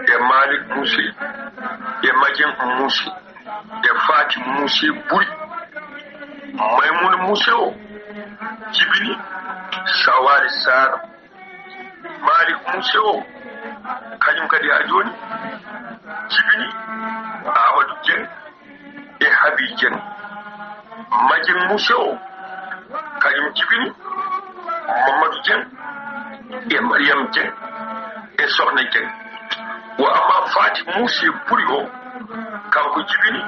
e Malik Musi e Majin Musi e Fati Musi Buri Maymun Musi o jibini Sawari Sar Malik Musi o kanyum kadi a joni jibini Amadou Dieng e Habi Dieng Majin Musi o kanyum jibini Mamadou Dieng e Mariam Dieng e Sokhna Dieng wa amma Fati Musi Buri o kanko jibini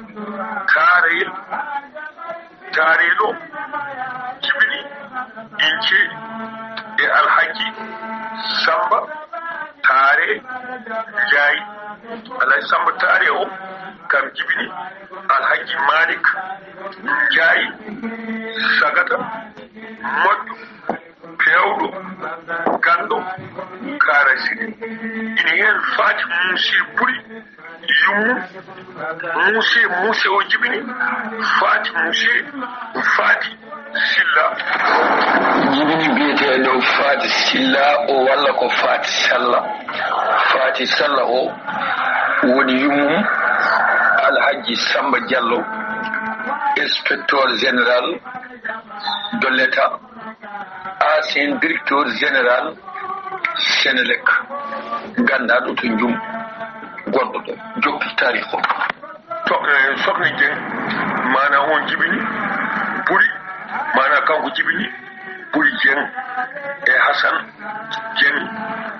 Karelo jibini Ince e Alhaji Samba Tare Jayi Alhaji Samba Tare o kam jibini Alhaji Malik Jayi Sagata Moddu Pewɗo Gando Karasiri ina hen Fati Musi Buri Yumu Musi o jibini Fati Musi Fati Silla jibini biyeteɗo Fati Silla o walla ko Fati Salla Fati Salla o woni yummum Alhaji Samba Diallo inspecteur général de l'État ancien directeur général Sénélec gandaɗo to jum gonɗo ɗo jokki tarikh o Sokhna Dieng mana on jibini Buri mana kanko jibini Buri Dieng e Hassan Dieng